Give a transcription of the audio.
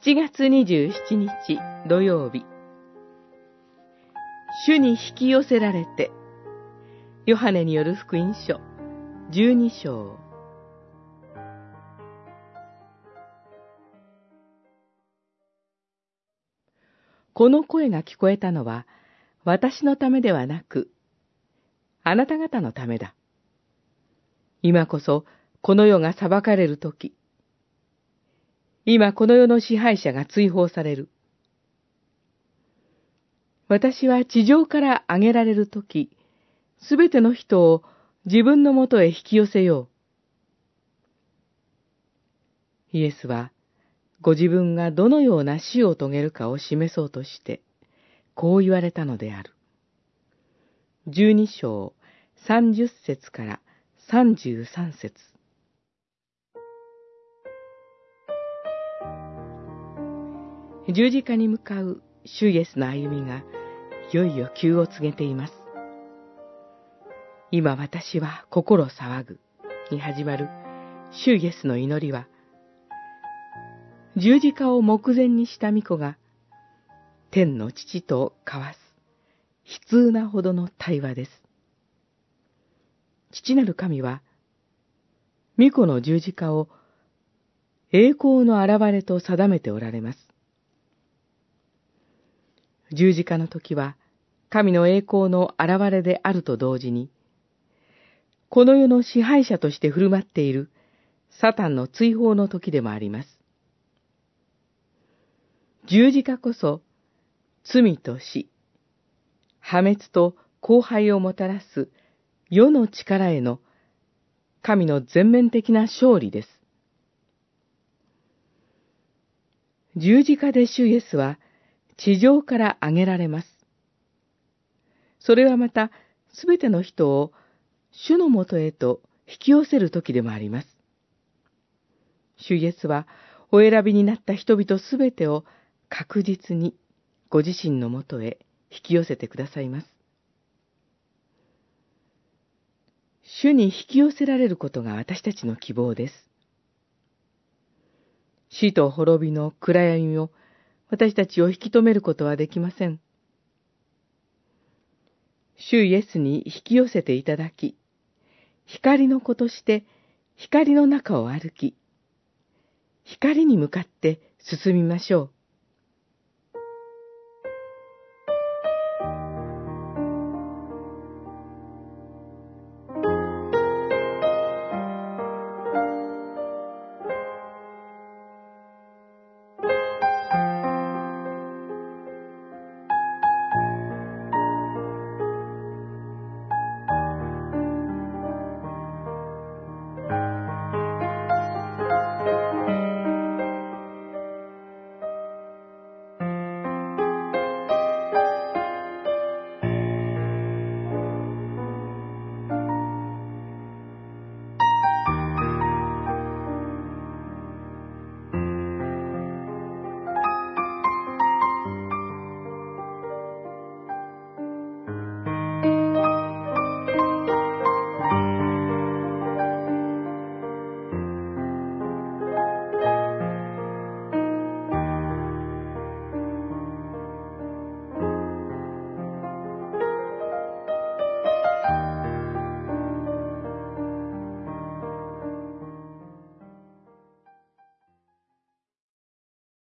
7月27日土曜日、主に引き寄せられて、ヨハネによる福音書12章。この声が聞こえたのは、私のためではなく、あなた方のためだ。今こそ、この世が裁かれるとき、今この世の支配者が追放される。私は地上から上げられるとき、すべての人を自分のもとへ引き寄せよう。イエスは、ご自分がどのような死を遂げるかを示そうとして、こう言われたのである。12章30節から33節。十字架に向かう主イエスの歩みが、いよいよ急を告げています。今私は心騒ぐに始まる主イエスの祈りは、十字架を目前にした御子が、天の父と交わす悲痛なほどの対話です。父なる神は、御子の十字架を栄光の現れと定めておられます。十字架の時は、神の栄光の現れであると同時に、この世の支配者として振る舞っているサタンの追放の時でもあります。十字架こそ、罪と死、破滅と荒廃をもたらす世の力への神の全面的な勝利です。十字架で主イエスは地上から上げられます。それはまたすべての人を主のもとへと引き寄せる時でもあります。主イエスはお選びになった人々すべてを確実にご自身のもとへ引き寄せてくださいます。主に引き寄せられることが私たちの希望です。死と滅びの暗闇を私たちを引き止めることはできません。主イエスに引き寄せていただき、光の子として光の中を歩き、光に向かって進みましょう。